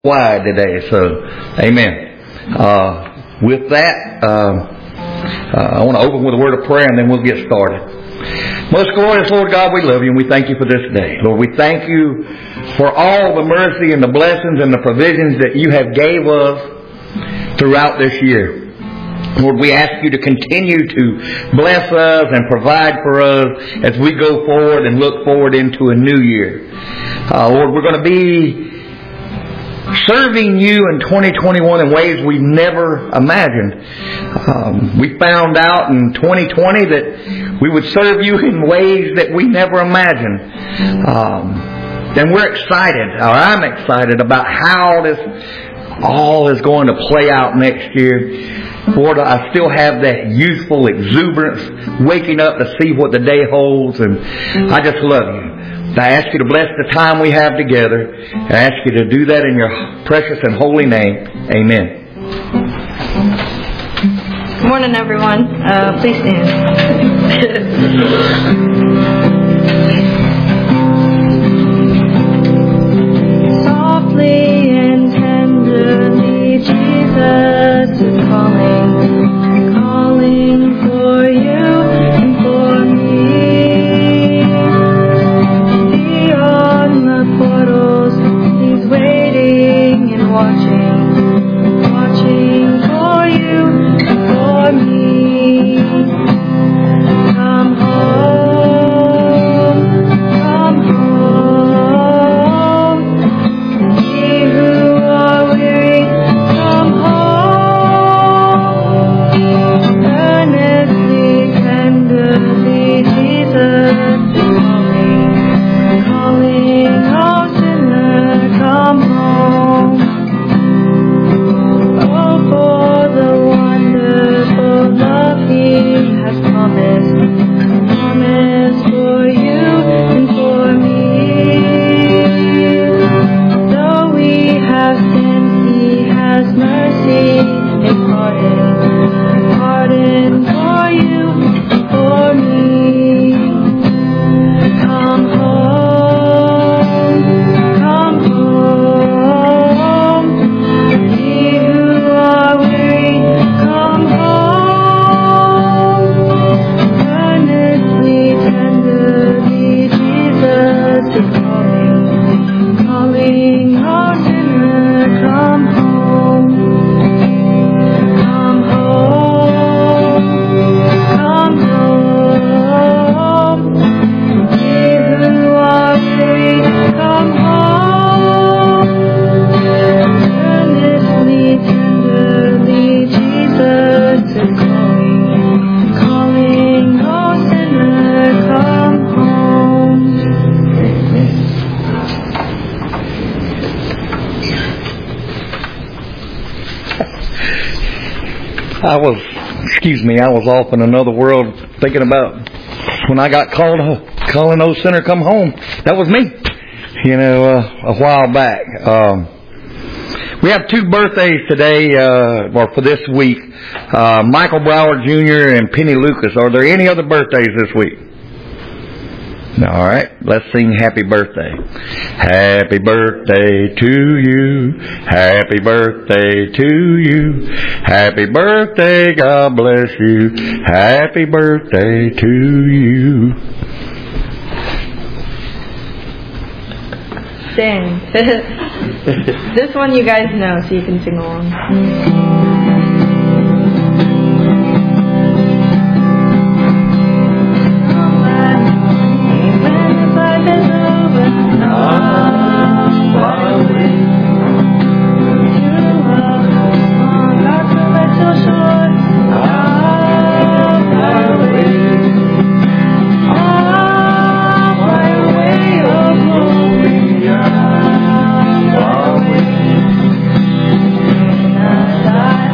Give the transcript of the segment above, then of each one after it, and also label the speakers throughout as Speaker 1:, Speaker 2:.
Speaker 1: wide today. So, amen. With that, I want to open with a word of prayer and then we'll get started. Most glorious Lord God, we love you and we thank you for this day. Lord, we thank you for all the mercy and the blessings and the provisions that you have gave us throughout this year. Lord, we ask you to continue to bless us and provide for us as we go forward and look forward into a new year. Lord, we're going to be serving you in 2021 in ways we've never imagined. We found out in 2020 that we would serve you in ways that we never imagined. And we're excited, or I'm excited about how this all is going to play out next year. Lord, I still have that youthful exuberance, waking up to see what the day holds, and I just love you. I ask you to bless the time we have together. I ask you to do that in your precious and holy name. Amen.
Speaker 2: Good morning, everyone. Please stand. Softly and tenderly, Jesus is calling for you and for me. Beyond the portals, He's waiting and watching for you and for me. Come home, ye who are weary, come home. Earnestly, tenderly, Jesus is calling, oh sinner, come home. Oh, for the wonderful love He has promised for you and for me. Though we have sinned, He has mercy and pardon for you and for me. Come home, ye who are weary, come home. Earnestly, tenderly, Jesus is calling, oh sinner, come home. Come home, ye who are weary, come home. Earnestly, tenderly, Jesus is calling, oh sinner, come home.
Speaker 1: I was off in another world thinking about when I got calling old sinner come home. That was me, a while back. We have two birthdays today, or for this week. Michael Brower Jr. and Penny Lucas. Are there any other birthdays this week? All right, let's sing happy birthday. Happy birthday to you. Happy birthday to you. Happy birthday, God bless you. Happy birthday to you.
Speaker 2: Sing. This one you guys know, so you can sing along. Die.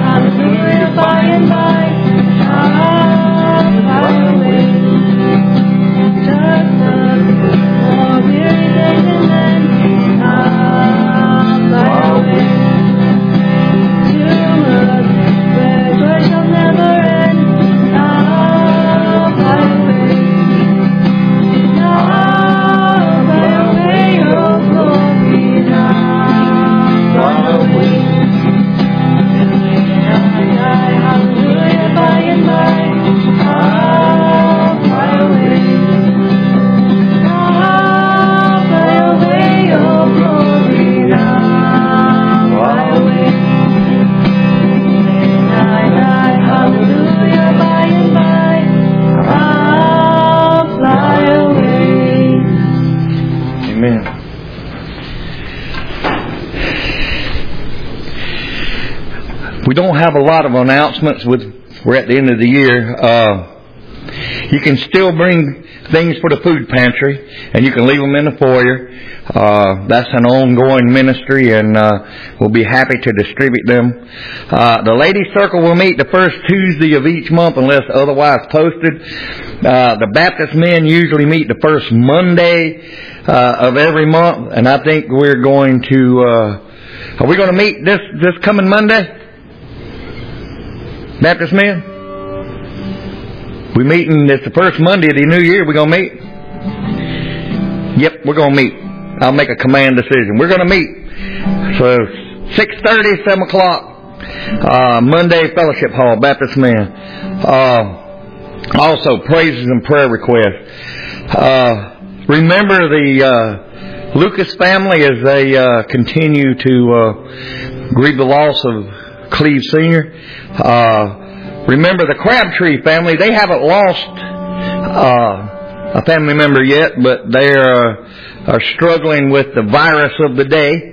Speaker 1: We don't have a lot of announcements. We're at the end of the year. You can still bring things for the food pantry, and you can leave them in the foyer. That's an ongoing ministry, and we'll be happy to distribute them. The Ladies' Circle will meet the first Tuesday of each month unless otherwise posted. The Baptist men usually meet the first Monday of every month, and I think we're going to... are we going to meet this coming Monday? Baptist men? We're meeting, it's the first Monday of the new year. We're going to meet? Yep, we're going to meet. I'll make a command decision. We're going to meet. So, 6:30, 7 o'clock, Monday, Fellowship Hall, Baptist men. Also, praises and prayer requests. Remember the Lucas family as they continue to grieve the loss of Cleve Sr. Remember the Crabtree family. They haven't lost a family member yet, but they are struggling with the virus of the day.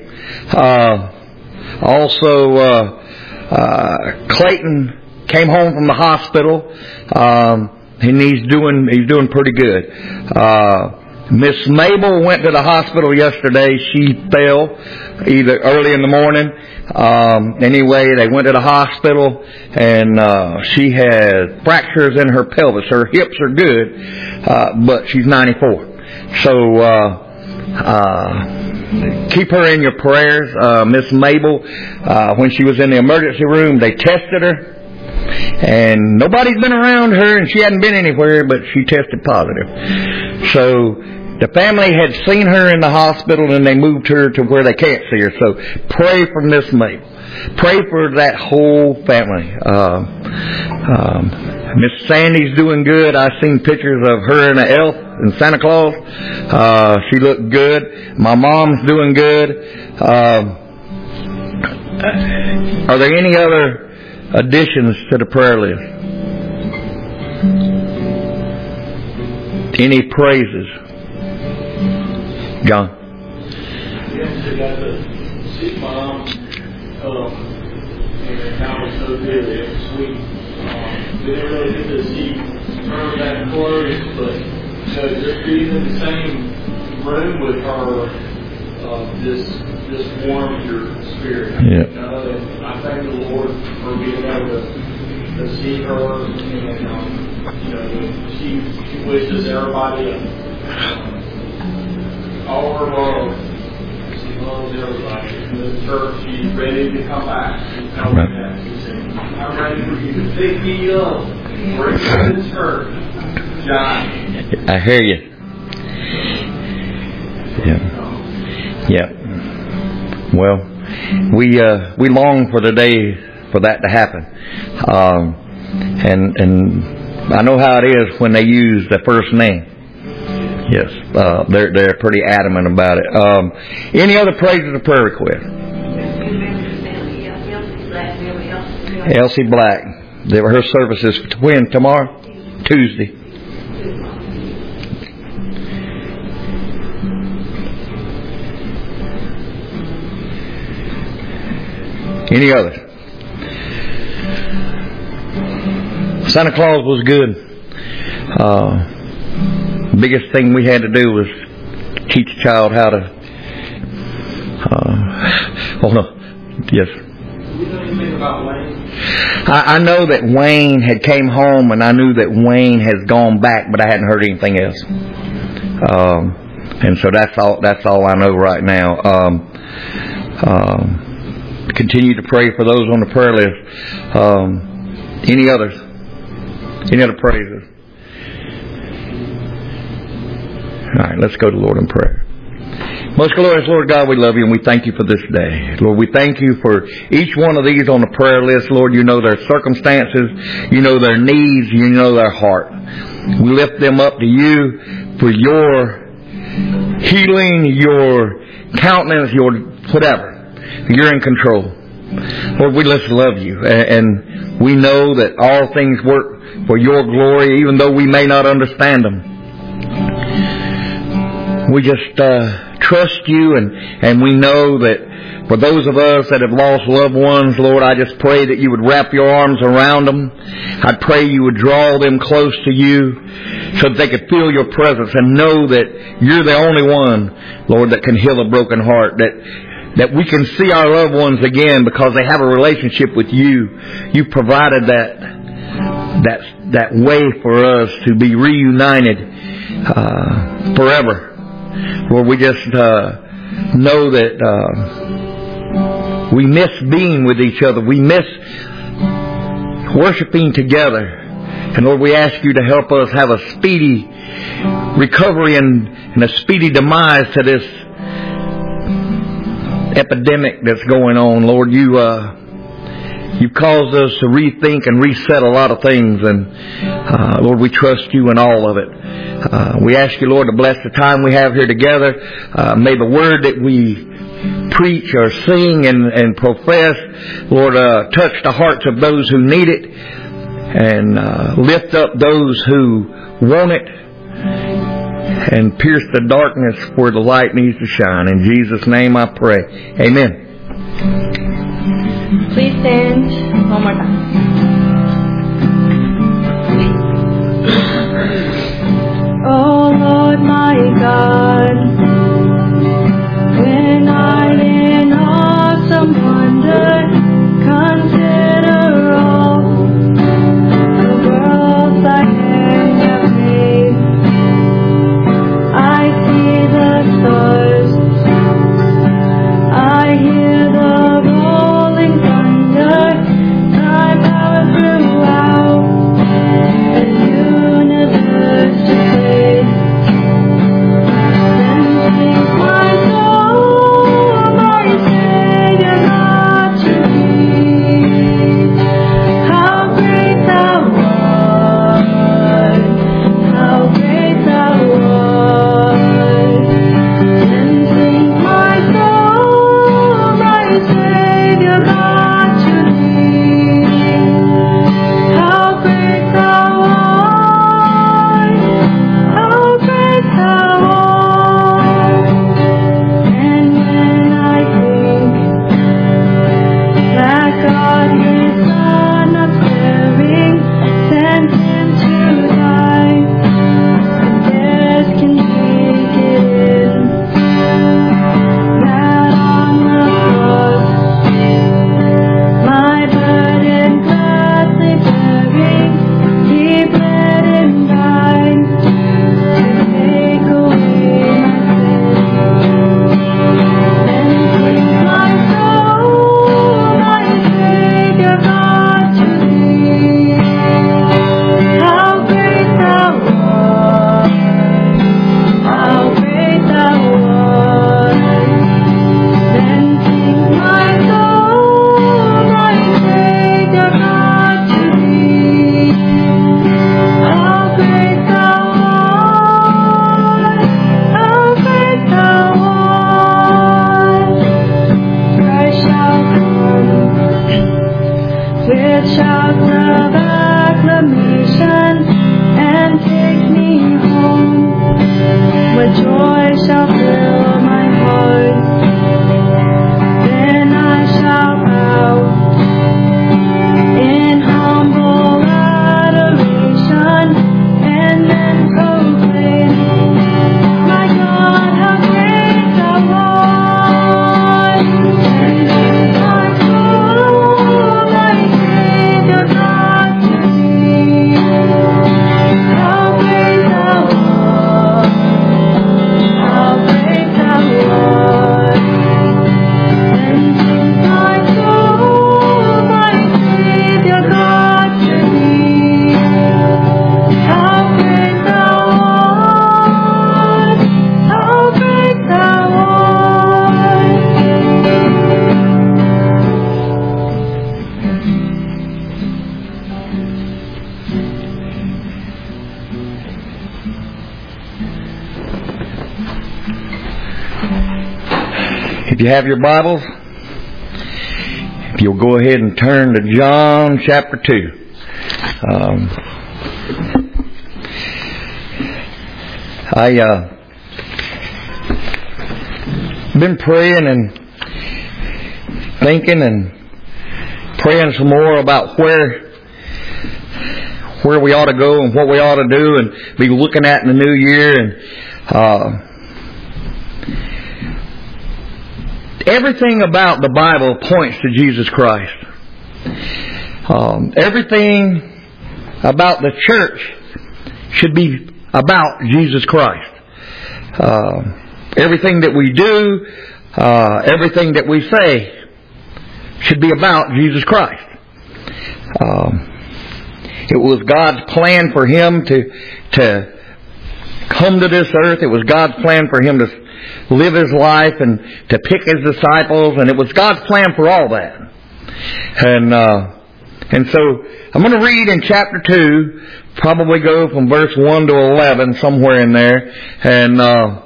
Speaker 1: Also, Clayton came home from the hospital, and he's doing pretty good. Miss Mabel went to the hospital yesterday. She fell either early in the morning. Anyway, they went to the hospital, and she had fractures in her pelvis. Her hips are good, but she's 94. So keep her in your prayers. Miss Mabel, when she was in the emergency room, they tested her. And nobody's been around her, and she hadn't been anywhere, but she tested positive. So the family had seen her in the hospital, and they moved her to where they can't see her. So pray for Miss Mabel. Pray for that whole family. Miss Sandy's doing good. I've seen pictures of her and an elf and Santa Claus. She looked good. My mom's doing good. Are there any other additions to the prayer list? Any praises? John?
Speaker 3: Yes, I got to see Mom, and that was so good. It was sweet. We didn't really get to see her that close, but just being in the same room with her, just warmed your spirit.
Speaker 1: Yeah.
Speaker 3: And I thank the Lord for being able to see her, and she wishes everybody all her love. She loves everybody. In the church, she's ready to come back. She tells me that. She said, I'm ready for you to pick me up. Bring me to the church. John.
Speaker 1: I hear you. Yeah. Yeah. Well, we long for the day for that to happen. And I know how it is when they use the first name. Yes, they're pretty adamant about it. Any other praises or prayer requests? Elsie Black. Her service is when? Tomorrow? Tuesday. Any others? Santa Claus was good. Biggest thing we had to do was teach a child how to. Yes.
Speaker 3: You know anything about Wayne?
Speaker 1: I know that Wayne had came home, and I knew that Wayne has gone back, but I hadn't heard anything else. And so that's all I know right now. Continue to pray for those on the prayer list. Any others? Any other praises? All right, let's go to the Lord in prayer. Most glorious Lord God, we love you and we thank you for this day. Lord, we thank you for each one of these on the prayer list. Lord, you know their circumstances, you know their needs, you know their heart. We lift them up to you for your healing, your countenance, your whatever. You're in control. Lord, we just love you, and we know that all things work for your glory, even though we may not understand them. We just trust You, and we know that for those of us that have lost loved ones, Lord, I just pray that You would wrap Your arms around them. I pray You would draw them close to You so that they could feel Your presence and know that You're the only one, Lord, that can heal a broken heart, that we can see our loved ones again because they have a relationship with You. You provided that way for us to be reunited forever. Lord, we just know that we miss being with each other. We miss worshiping together. And Lord, we ask You to help us have a speedy recovery and a speedy demise to this epidemic that's going on. Lord, You've caused us to rethink and reset a lot of things, and Lord, we trust You in all of it. We ask You, Lord, to bless the time we have here together. May the word that we preach or sing and profess, Lord, touch the hearts of those who need it, and lift up those who want it, and pierce the darkness where the light needs to shine. In Jesus' name I pray. Amen.
Speaker 2: Please stand one more time. Oh Lord my God, when I in awesome wonder consider all the worlds Thy hand have made, I see the stars, I hear the rolling thunder, Thy power throughout the universe displayed. Then sings my soul, my Savior God to Thee. How great Thou art, how great Thou art. Then sings my soul, my Savior God to Thee. How great Thou art, how great Thou art. And when I think that God His Son upbearing sent Him to die, and death can take it in, that on the cross my burden gladly bearing, He bled and died to take away my sin. Then sings my soul, my Savior God to Thee. How great Thou art, how great Thou art. Then sings my soul, my Savior God to Thee. How great Thou art, how great Thou art. Christ shall come with shouts of acclamation and take me home, where joy shall fill my heart. Then I shall bow in humble adoration and then proclaim, my God, how great Thou art. And sing my soul, my Savior God to Thee. How great Thou art, how great Thou art. Then sings my soul, my Savior God to Thee. How great Thou art, how great Thou art.
Speaker 1: If you have your Bibles, if you'll go ahead and turn to John chapter 2. been praying and thinking and praying some more about where we ought to go and what we ought to do and be looking at in the new year. And everything about the Bible points to Jesus Christ. Everything about the church should be about Jesus Christ. Everything that we do, everything that we say should be about Jesus Christ. It was God's plan for Him to come to this earth. It was God's plan for Him to live His life and to pick His disciples, and it was God's plan for all that. And so I'm going to read in chapter 2, probably go from verse 1 to 11, somewhere in there. And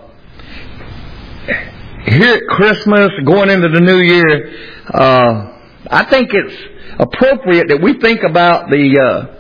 Speaker 1: here at Christmas, going into the new year, I think it's appropriate that we think about the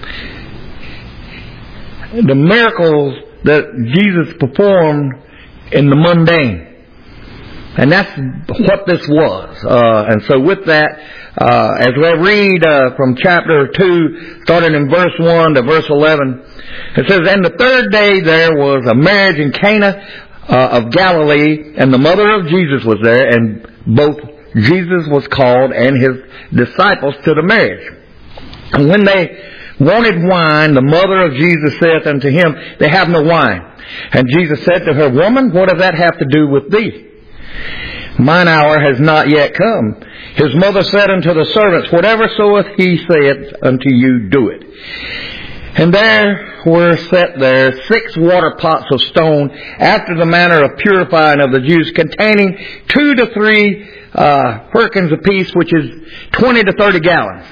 Speaker 1: miracles that Jesus performed in the mundane. And that's what this was. And so with that, as we read from chapter 2, starting in verse 1 to verse 11, it says, "And the third day there was a marriage in Cana of Galilee, and the mother of Jesus was there, and both Jesus was called and his disciples to the marriage. And when they wanted wine, the mother of Jesus saith unto him, They have no wine. And Jesus said to her, Woman, what does that have to do with thee? Mine hour has not yet come. His mother said unto the servants, Whatever soeth he saith unto you, do it. And there were set there 6 water pots of stone, after the manner of purifying of the Jews, containing 2 to 3 firkins apiece, which is 20 to 30 gallons.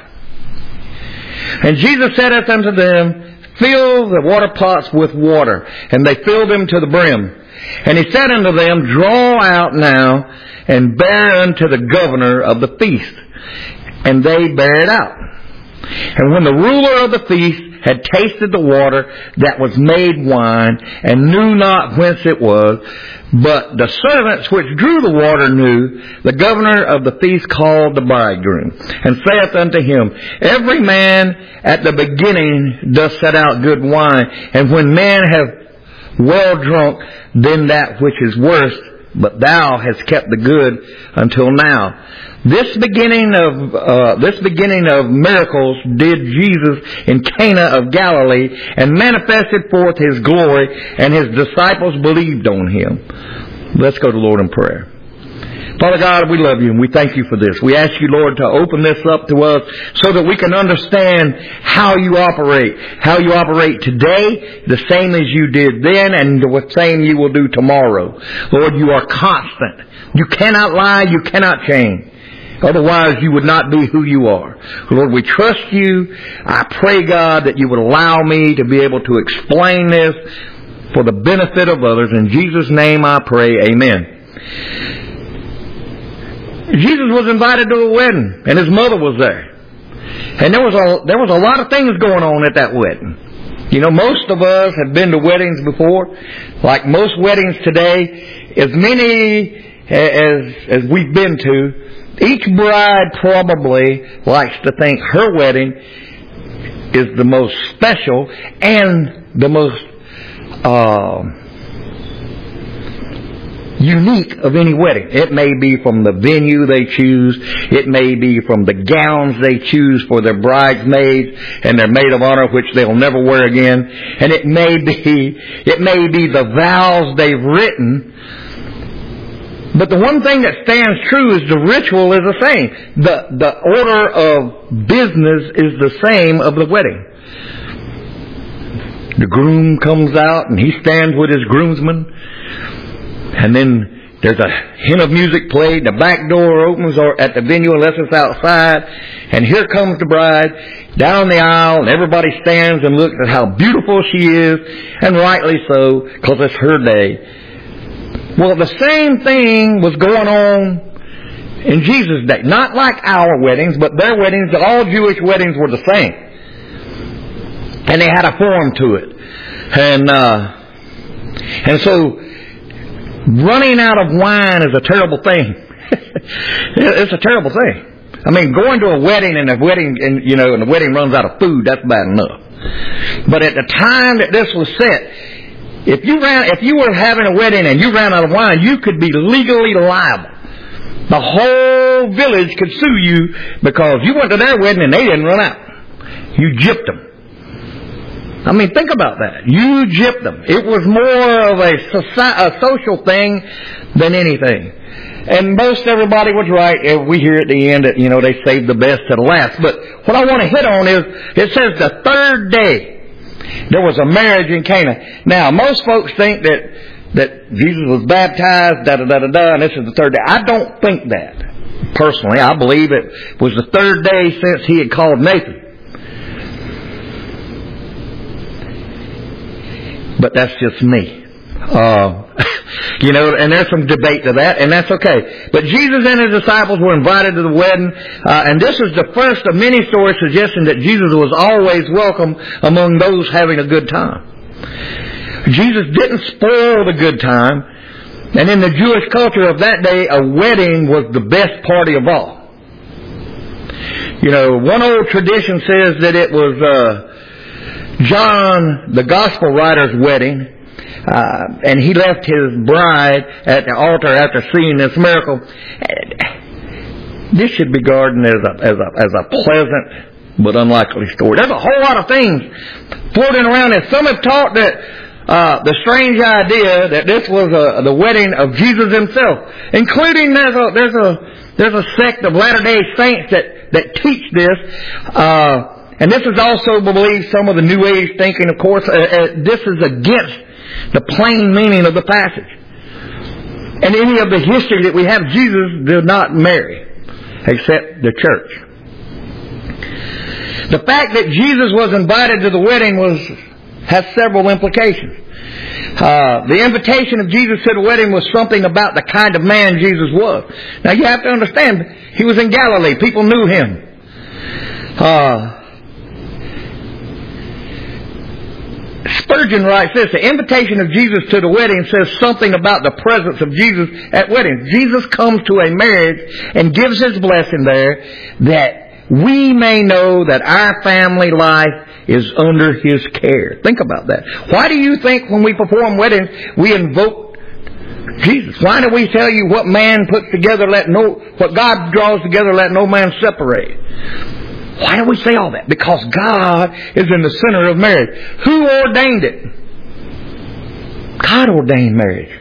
Speaker 1: And Jesus saith unto them, Fill the water pots with water. And they filled them to the brim. And he said unto them, Draw out now, and bear unto the governor of the feast. And they bare it out. And when the ruler of the feast had tasted the water that was made wine, and knew not whence it was, but the servants which drew the water knew, the governor of the feast called the bridegroom, and saith unto him, Every man at the beginning doth set out good wine, and when men have well drunk, then that which is worse, but thou hast kept the good until now. This beginning of miracles did Jesus in Cana of Galilee, and manifested forth his glory, and his disciples believed on him. Let's go to the Lord in prayer. Father God, we love you and we thank you for this. We ask you, Lord, to open this up to us so that we can understand how you operate today, the same as you did then, and the same you will do tomorrow. Lord, you are constant. You cannot lie, you cannot change. Otherwise, you would not be who you are. Lord, we trust you. I pray, God, that you would allow me to be able to explain this for the benefit of others. In Jesus' name I pray, amen. Jesus was invited to a wedding, and his mother was there. And there was a lot of things going on at that wedding. You know, most of us have been to weddings before. Like most weddings today, as many as we've been to, each bride probably likes to think her wedding is the most special and the most unique of any wedding. It may be from the venue they choose. It may be from the gowns they choose for their bridesmaids and their maid of honor, which they'll never wear again. And it may be the vows they've written. But the one thing that stands true is the ritual is the same. The order of business is the same of the wedding. The groom comes out and he stands with his groomsmen. And then there's a hint of music played. The back door opens at the venue unless it's outside. And here comes the bride down the aisle, and everybody stands and looks at how beautiful she is, and rightly so, because it's her day. Well, the same thing was going on in Jesus' day. Not like our weddings, but their weddings, all Jewish weddings were the same. And they had a form to it. And so Running out of wine is a terrible thing. It's a terrible thing. I mean, going to a wedding and the wedding runs out of food, that's bad enough. But at the time that this was set, if you were having a wedding and you ran out of wine, you could be legally liable. The whole village could sue you because you went to their wedding and they didn't run out. You gypped them. I mean, think about that. You gypped them. It was more of a social thing than anything. And most everybody was right. We hear at the end that, they saved the best to the last. But what I want to hit on is, it says the third day there was a marriage in Cana. Now, most folks think that Jesus was baptized, and this is the third day. I don't think that. Personally, I believe it was the third day since he had called Nathan. But that's just me. And there's some debate to that, and that's okay. But Jesus and his disciples were invited to the wedding, and this is the first of many stories suggesting that Jesus was always welcome among those having a good time. Jesus didn't spoil the good time, and in the Jewish culture of that day, a wedding was the best party of all. One old tradition says that it was John, the gospel writer's wedding, and he left his bride at the altar after seeing this miracle. This should be regarded as a pleasant but unlikely story. There's a whole lot of things floating around, and some have taught that the strange idea that this was the wedding of Jesus himself, including there's a sect of Latter-day Saints that teach this. And this is also believed some of the New Age thinking, of course. This is against the plain meaning of the passage. And any of the history that we have, Jesus did not marry, except the church. The fact that Jesus was invited to the wedding has several implications. The invitation of Jesus to the wedding was something about the kind of man Jesus was. Now you have to understand, he was in Galilee. People knew him. Spurgeon writes this: the invitation of Jesus to the wedding says something about the presence of Jesus at weddings. Jesus comes to a marriage and gives his blessing there that we may know that our family life is under his care. Think about that. Why do you think when we perform weddings we invoke Jesus? Why do we tell you what man puts together, what God draws together, let no man separate? Why do we say all that? Because God is in the center of marriage. Who ordained it? God ordained marriage.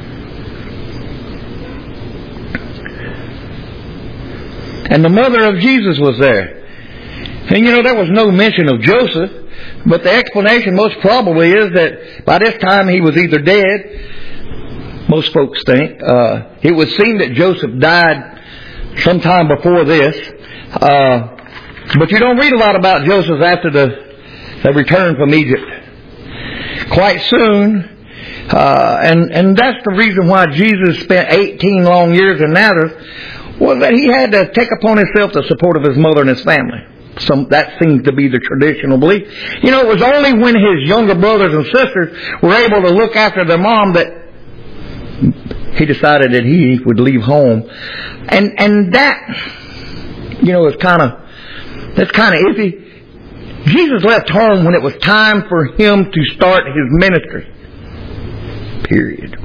Speaker 1: And the mother of Jesus was there. And there was no mention of Joseph, but the explanation most probably is that by this time he was either dead, most folks think. It would seem that Joseph died sometime before this. But you don't read a lot about Joseph after the return from Egypt. Quite soon, and that's the reason why Jesus spent 18 long years in Nazareth, was that he had to take upon himself the support of his mother and his family. That seems to be the traditional belief. It was only when his younger brothers and sisters were able to look after their mom that he decided that he would leave home. And that, is that's kind of iffy. Jesus left home when it was time for him to start his ministry. Period.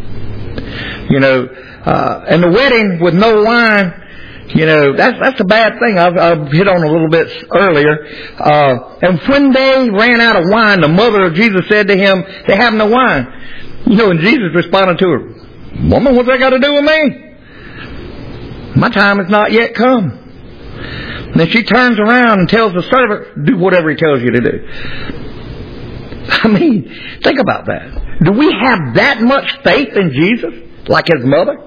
Speaker 1: And the wedding with no wine, that's a bad thing. I've hit on a little bit earlier. And when they ran out of wine, the mother of Jesus said to him, "They have no wine." And Jesus responded to her, "Woman, what's that got to do with me? My time has not yet come." And then she turns around and tells the servant, "Do whatever he tells you to do." I mean, think about that. Do we have that much faith in Jesus, like his mother?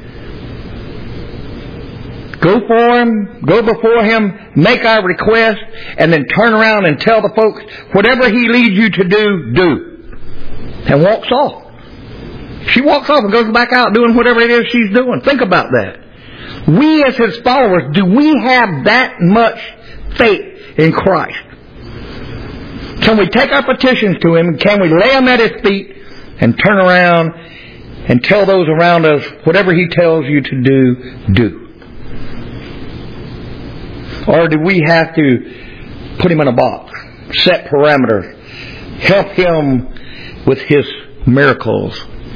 Speaker 1: Go before him, make our request, and then turn around and tell the folks, whatever he leads you to do. And walks off. She walks off and goes back out doing whatever it is she's doing. Think about that. We as his followers, do we have that much faith in Christ? Can we take our petitions to him? Can we lay them at his feet and turn around and tell those around us, whatever He tells you to do, do? Or do we have to put Him in a box, set parameters, help Him with His miracles?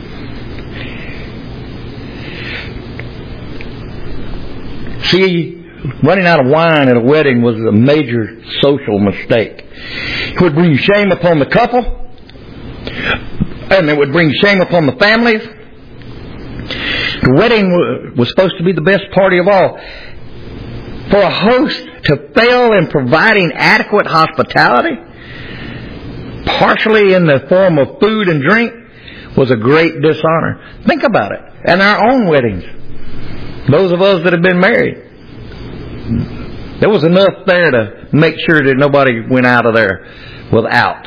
Speaker 1: See, running out of wine at a wedding was a major social mistake. It would bring shame upon the couple, and it would bring shame upon the families. The wedding was supposed to be the best party of all. For a host to fail in providing adequate hospitality, partially in the form of food and drink, was a great dishonor. Think about it. And our own weddings, those of us that have been married, there was enough there to make sure that nobody went out of there without.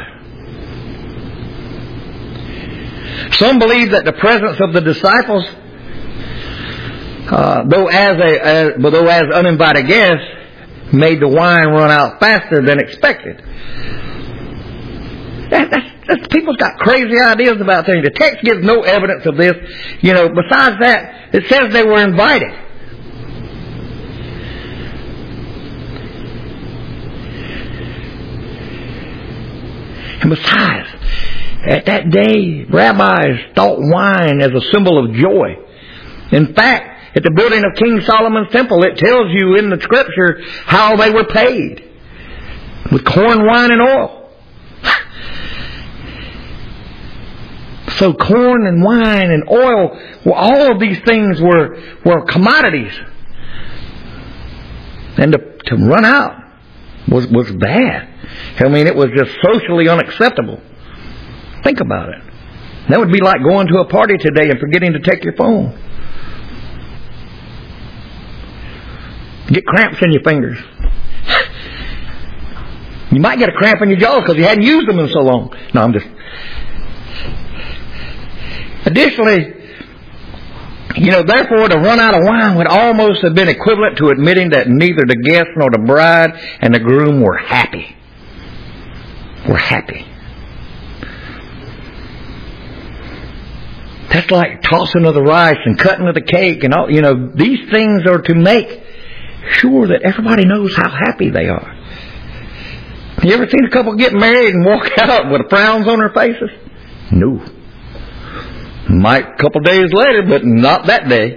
Speaker 1: Some believe that the presence of the disciples, though as uninvited guests, made the wine run out faster than expected. People's got crazy ideas about things. The text gives no evidence of this. Besides that, it says they were invited. And besides, at that day, rabbis thought wine as a symbol of joy. In fact, at the building of King Solomon's temple, it tells you in the scripture how they were paid. With corn, wine, and oil. So corn and wine and oil, all of these things were commodities. And to run out was bad. I mean, it was just socially unacceptable. Think about it. That would be like going to a party today and forgetting to take your phone. Get cramps in your fingers. You might get a cramp in your jaws because you hadn't used them in so long. No, I'm just... Additionally, therefore, to run out of wine would almost have been equivalent to admitting that neither the guest nor the bride and the groom were happy. That's like tossing of the rice and cutting of the cake and all. These things are to make sure that everybody knows how happy they are. You ever seen a couple get married and walk out with frowns on their faces? No. Might a couple days later, but not that day.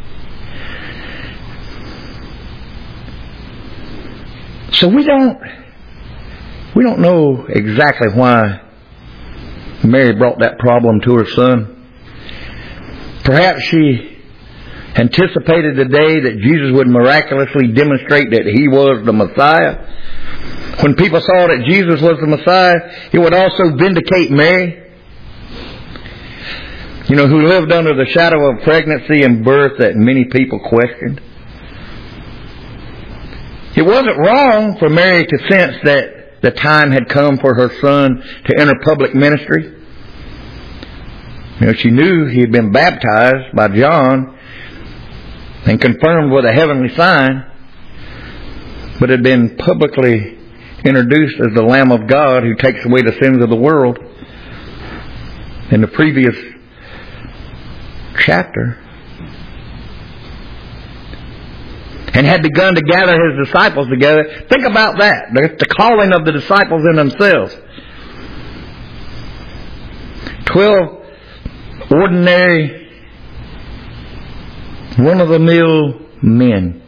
Speaker 1: So we don't know exactly why Mary brought that problem to her son. Perhaps she anticipated the day that Jesus would miraculously demonstrate that He was the Messiah. When people saw that Jesus was the Messiah, it would also vindicate Mary, who lived under the shadow of pregnancy and birth that many people questioned. It wasn't wrong for Mary to sense that the time had come for her son to enter public ministry. She knew he had been baptized by John and confirmed with a heavenly sign, but had been publicly introduced as the Lamb of God who takes away the sins of the world in the previous chapter, and had begun to gather His disciples together. Think about that. The calling of the disciples in themselves. 12 ordinary, run-of-the-mill men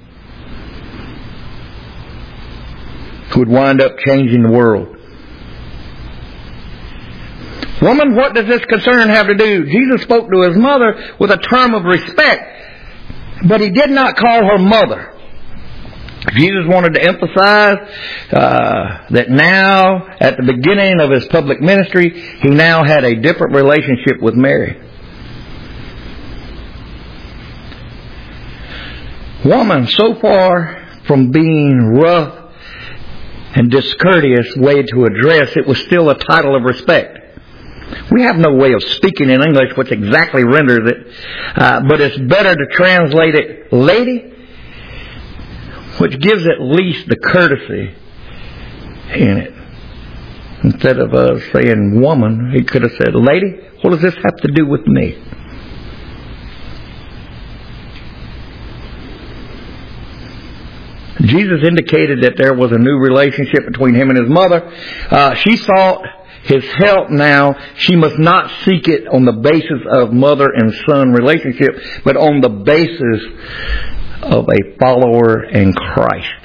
Speaker 1: who would wind up changing the world. Woman, what does this concern have to do? Jesus spoke to His mother with a term of respect, but He did not call her mother. Jesus wanted to emphasize that now, at the beginning of His public ministry, He now had a different relationship with Mary. Woman, so far from being rough and discourteous way to address, it was still a title of respect. We have no way of speaking in English which exactly renders it, but it's better to translate it lady, which gives at least the courtesy in it. Instead of saying woman, he could have said, lady, what does this have to do with me? Jesus indicated that there was a new relationship between him and his mother. She sought his help now. She must not seek it on the basis of mother and son relationship, but on the basis of a follower in Christ,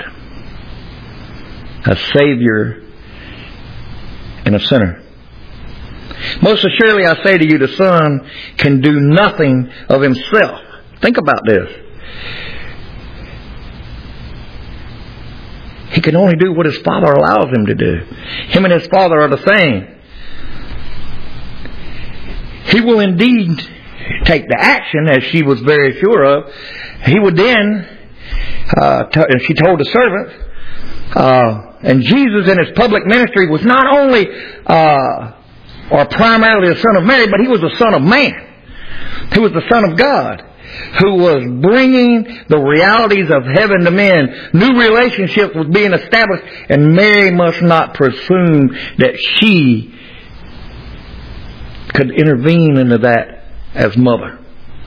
Speaker 1: a Savior and a sinner. Most assuredly I say to you, the Son can do nothing of himself. Think about this. He can only do what his Father allows him to do. Him and his Father are the same. He will indeed take the action, as she was very sure of. He would then, and she told the servant, and Jesus in his public ministry was not only or primarily the Son of Mary, but he was the Son of Man. He was the Son of God, who was bringing the realities of heaven to men. New relationships was being established, and Mary must not presume that she could intervene into that as mother.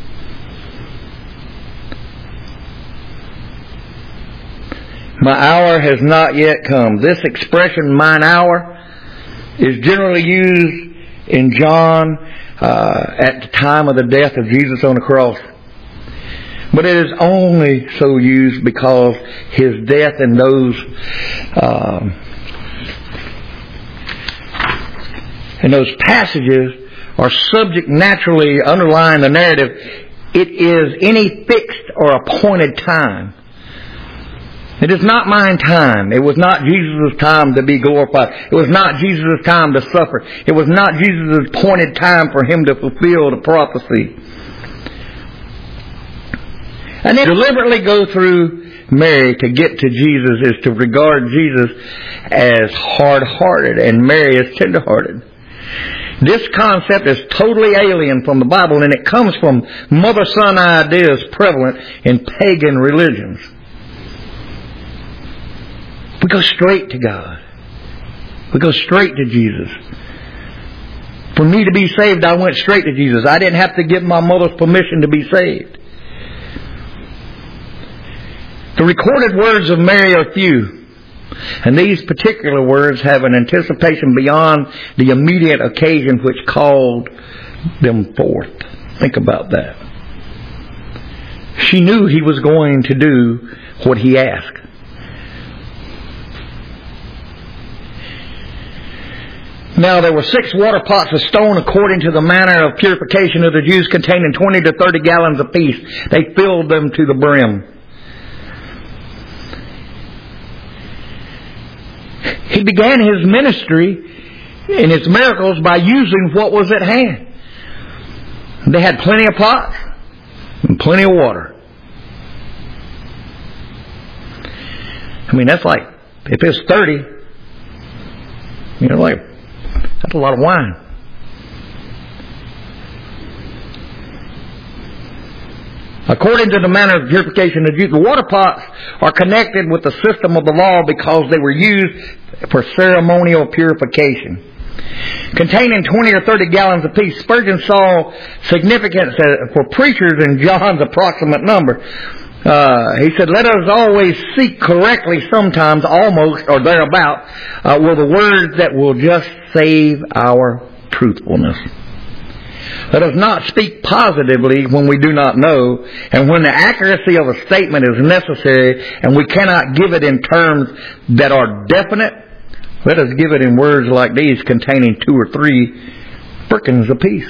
Speaker 1: My hour has not yet come. This expression, mine hour, is generally used in John at the time of the death of Jesus on the cross. But it is only so used because his death and those passages are subject naturally underlying the narrative. It is any fixed or appointed time. It is not mine time. It was not Jesus' time to be glorified. It was not Jesus' time to suffer. It was not Jesus' appointed time for him to fulfill the prophecy. And then deliberately go through Mary to get to Jesus is to regard Jesus as hard-hearted and Mary as tender-hearted. This concept is totally alien from the Bible, and it comes from mother-son ideas prevalent in pagan religions. We go straight to God. We go straight to Jesus. For me to be saved, I went straight to Jesus. I didn't have to give my mother's permission to be saved. The recorded words of Mary are few, and these particular words have an anticipation beyond the immediate occasion which called them forth. Think about that. She knew he was going to do what he asked. Now there were 6 water pots of stone according to the manner of purification of the Jews, containing 20 to 30 gallons apiece. They filled them to the brim. He began his ministry and his miracles by using what was at hand. They had plenty of pots and plenty of water. I mean, that's like, if it's 30, that's a lot of wine. According to the manner of purification of Jews, the water pots are connected with the system of the law because they were used for ceremonial purification. Containing 20 or 30 gallons apiece, Spurgeon saw significance for preachers in John's approximate number. He said, let us always seek correctly, sometimes almost or thereabout, were the words that will just save our truthfulness. Let us not speak positively when we do not know, and when the accuracy of a statement is necessary and we cannot give it in terms that are definite, let us give it in words like these, containing 2 or 3 firkins apiece.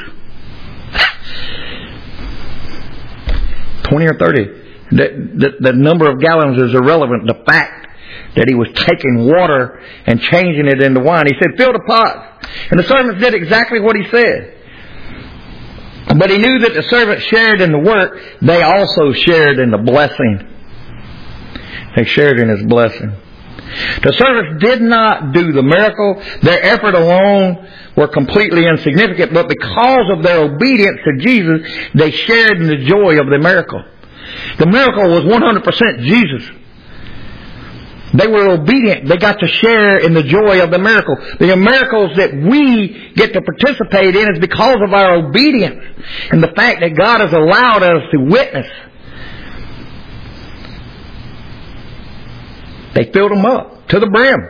Speaker 1: 20 or 30. The number of gallons is irrelevant. The fact that he was taking water and changing it into wine. He said, fill the pots. And the servants did exactly what he said. But he knew that the servants shared in the work. They also shared in the blessing. They shared in his blessing. The servants did not do the miracle. Their effort alone were completely insignificant. But because of their obedience to Jesus, they shared in the joy of the miracle. The miracle was 100% Jesus. They were obedient. They got to share in the joy of the miracle. The miracles that we get to participate in is because of our obedience and the fact that God has allowed us to witness. They filled them up to the brim.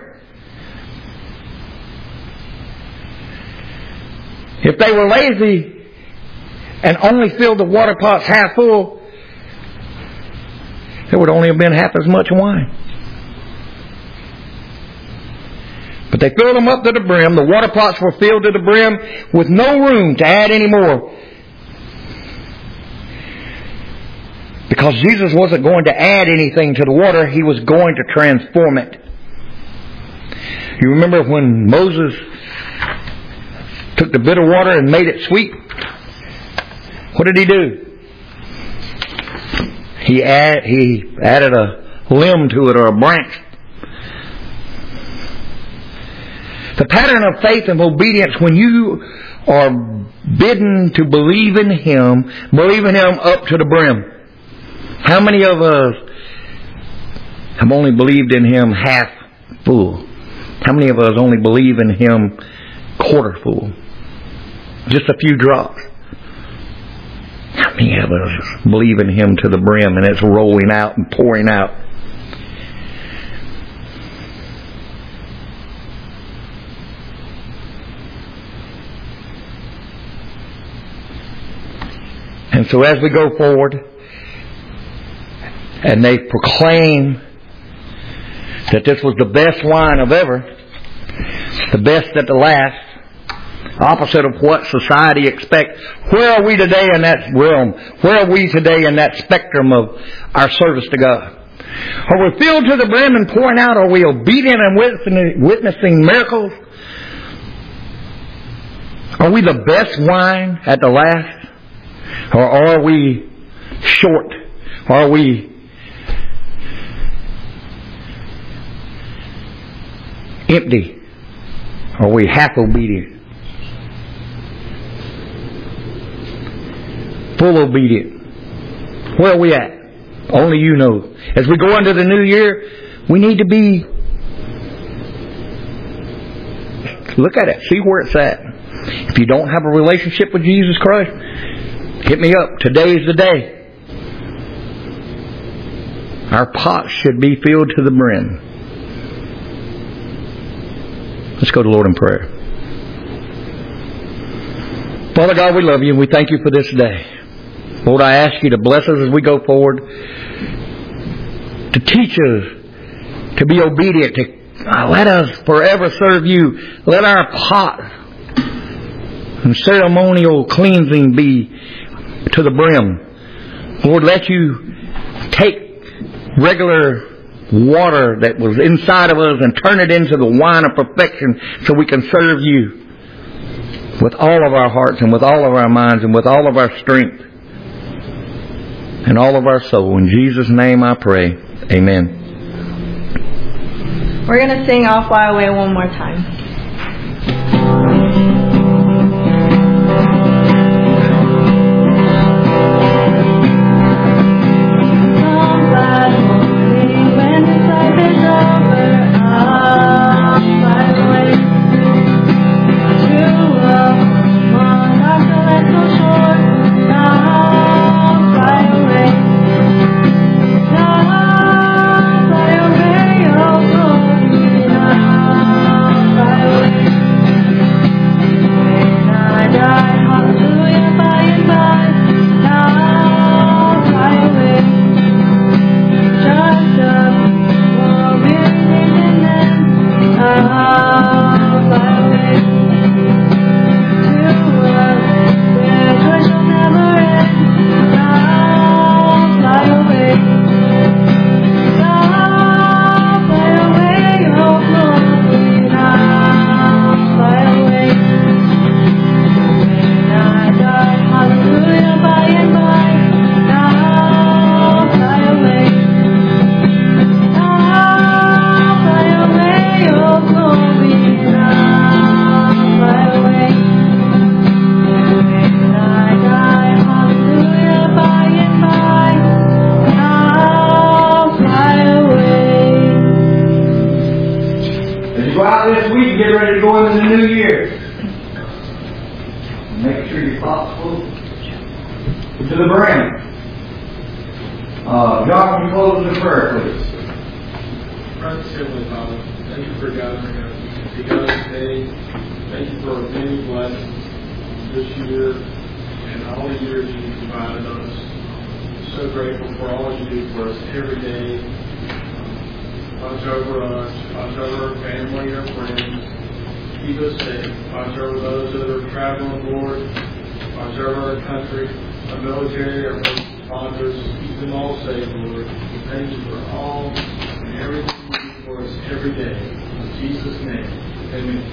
Speaker 1: If they were lazy and only filled the water pots half full, there would only have been half as much wine. But they filled them up to the brim. The water pots were filled to the brim with no room to add any more. Because Jesus wasn't going to add anything to the water, He was going to transform it. You remember when Moses took the bitter water and made it sweet? What did he do? He added a limb to it, or a branch. The pattern of faith and obedience, when you are bidden to believe in Him up to the brim. How many of us have only believed in Him half full? How many of us only believe in Him quarter full? Just a few drops. How many of us believe in Him to the brim and it's rolling out and pouring out? And so as we go forward and they proclaim that this was the best wine of ever, the best at the last, opposite of what society expects. Where are we today in that realm? Where are we today in that spectrum of our service to God? Are we filled to the brim and pouring out? Are we obedient and witnessing miracles? Are we the best wine at the last? Or are we short? Are we empty? Are we half obedient? Full obedient? Where are we at? Only you know. As we go into the new year, we need to be... Look at it. See where it's at. If you don't have a relationship with Jesus Christ, hit me up. Today is the day. Our pots should be filled to the brim. Let's go to the Lord in prayer. Father God, we love you and we thank you for this day. Lord, I ask you to bless us as we go forward, to teach us to be obedient, to let us forever serve you. Let our pot and ceremonial cleansing be to the brim. Lord, let you take regular water that was inside of us and turn it into the wine of perfection so we can serve you with all of our hearts and with all of our minds and with all of our strength and all of our soul. In Jesus' name I pray. Amen.
Speaker 2: We're going to sing I'll Fly Away one more time.
Speaker 3: Precious Heavenly Father, thank you for gathering us together today. Thank you for many blessings this year and all the years you've provided us. So grateful for all you do for us every day. Watch over us, watch over our family, our friends. Keep us safe. Watch over those that are traveling, Lord. Watch over our country, our military, our sponsors. Keep them all safe, Lord. Thank you for all and everything you do for us every day. In Jesus' name, amen.